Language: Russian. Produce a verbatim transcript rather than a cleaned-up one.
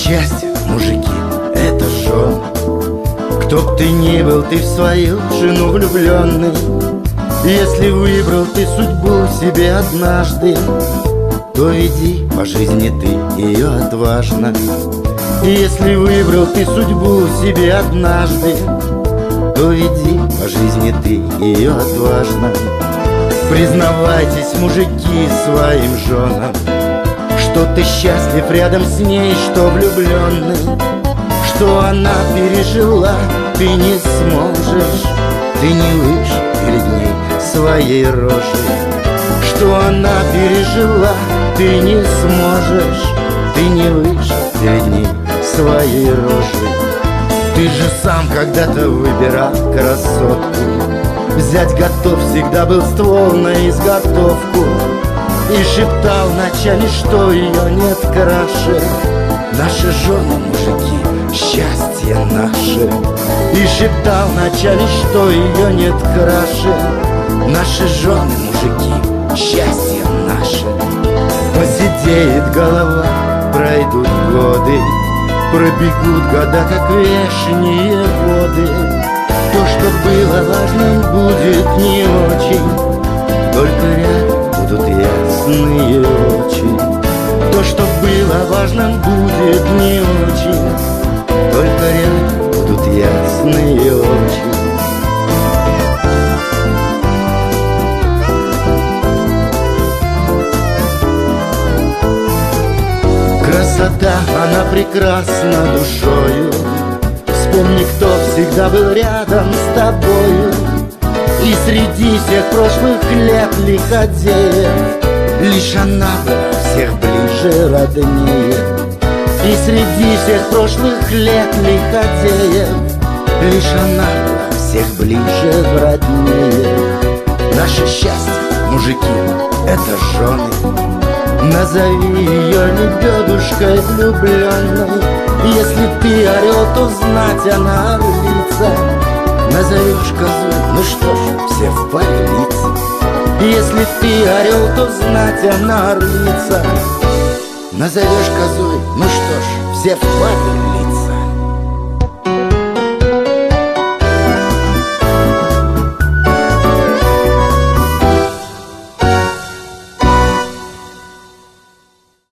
счастье, мужики, это жен. Кто б ты ни был, ты в свою жену влюбленный. Если выбрал ты судьбу себе однажды, то веди по жизни ты ее отважно. Если выбрал ты судьбу себе однажды, то веди по жизни ты ее отважно. Признавайтесь, мужики, своим женам, что ты счастлив рядом с ней, что влюбленный. Что она пережила, ты не сможешь, ты не выше перед ней своей рожей. Что она пережила, ты не сможешь, ты не выше перед ней своей рожей. Ты же сам когда-то выбирал красотку, взять готов всегда был ствол на изготовку. И шептал ночами, что ее нет краше. Наши жены, мужики, счастье наше. И шептал ночами, что ее нет краше. Наши жены, мужики, счастье наше. Посидеет голова, пройдут годы, пробегут года, как вешние воды. То, что было важным, будет не очень, только рядом будут ясные очи. То, что было важным, будет не очень, только рядом будут ясные очи. Красота, она прекрасна душою. Вспомни, кто всегда был рядом с тобою. И среди всех прошлых лет лиходеев лишь она была всех ближе, роднее. И среди всех прошлых лет лиходеев лишь она была всех ближе, роднее. Наше счастье, мужики, это жены. Назови ее лебедушкой влюбленной. Если ты орел, то знать она орлица. Назовешь козу, ну что ж, все в паре лица. Если ты орел, то знать она орлица. Назовешь козой, ну что ж, все в паре лица.